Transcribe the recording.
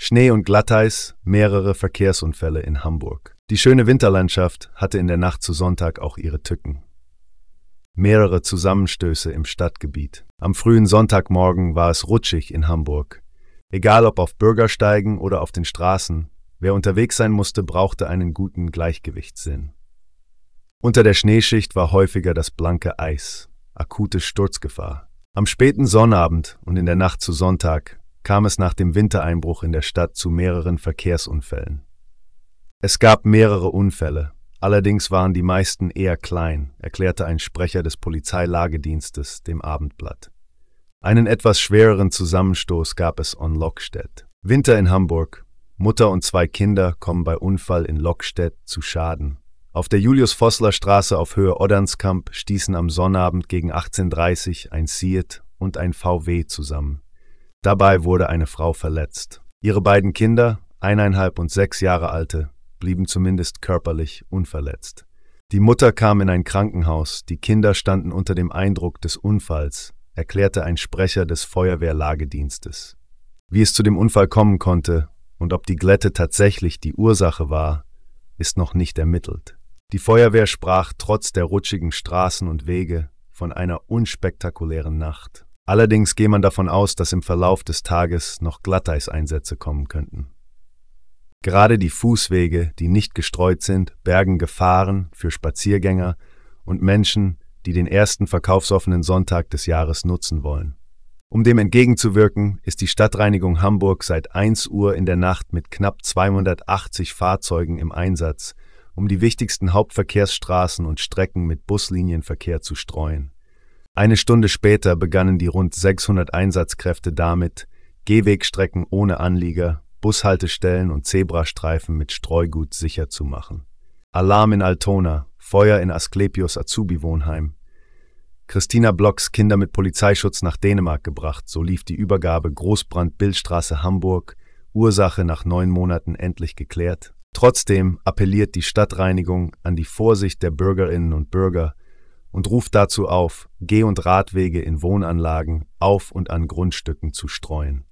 Schnee und Glatteis, mehrere Verkehrsunfälle in Hamburg. Die schöne Winterlandschaft hatte in der Nacht zu Sonntag auch ihre Tücken. Mehrere Zusammenstöße im Stadtgebiet. Am frühen Sonntagmorgen war es rutschig in Hamburg. Egal ob auf Bürgersteigen oder auf den Straßen, wer unterwegs sein musste, brauchte einen guten Gleichgewichtssinn. Unter der Schneeschicht war häufiger das blanke Eis, akute Sturzgefahr. Am späten Sonnabend und in der Nacht zu Sonntag kam es nach dem Wintereinbruch in der Stadt zu mehreren Verkehrsunfällen. Es gab mehrere Unfälle, allerdings waren die meisten eher klein, erklärte ein Sprecher des Polizeilagedienstes dem Abendblatt. Einen etwas schwereren Zusammenstoß gab es in Lockstedt. Winter in Hamburg. Mutter und 2 Kinder kommen bei Unfall in Lockstedt zu Schaden. Auf der Julius-Vossler-Straße auf Höhe Oddernskamp stießen am Sonnabend gegen 18:30 Uhr ein Seat und ein VW zusammen. Dabei wurde eine Frau verletzt. Ihre beiden Kinder, 1,5 und 6 Jahre alte, blieben zumindest körperlich unverletzt. Die Mutter kam in ein Krankenhaus, die Kinder standen unter dem Eindruck des Unfalls, erklärte ein Sprecher des Feuerwehrlagedienstes. Wie es zu dem Unfall kommen konnte und ob die Glätte tatsächlich die Ursache war, ist noch nicht ermittelt. Die Feuerwehr sprach trotz der rutschigen Straßen und Wege von einer unspektakulären Nacht. Allerdings gehe man davon aus, dass im Verlauf des Tages noch Glatteiseinsätze kommen könnten. Gerade die Fußwege, die nicht gestreut sind, bergen Gefahren für Spaziergänger und Menschen, die den ersten verkaufsoffenen Sonntag des Jahres nutzen wollen. Um dem entgegenzuwirken, ist die Stadtreinigung Hamburg seit 1 Uhr in der Nacht mit knapp 280 Fahrzeugen im Einsatz, um die wichtigsten Hauptverkehrsstraßen und Strecken mit Buslinienverkehr zu streuen. Eine Stunde später begannen die rund 600 Einsatzkräfte damit, Gehwegstrecken ohne Anlieger, Bushaltestellen und Zebrastreifen mit Streugut sicher zu machen. Alarm in Altona, Feuer in Asklepios Azubi-Wohnheim. Christina Blocks Kinder mit Polizeischutz nach Dänemark gebracht, so lief die Übergabe Großbrand Billstraße Hamburg, Ursache nach 9 Monaten endlich geklärt. Trotzdem appelliert die Stadtreinigung an die Vorsicht der Bürgerinnen und Bürger und ruft dazu auf, Geh- und Radwege in Wohnanlagen auf und an Grundstücken zu streuen.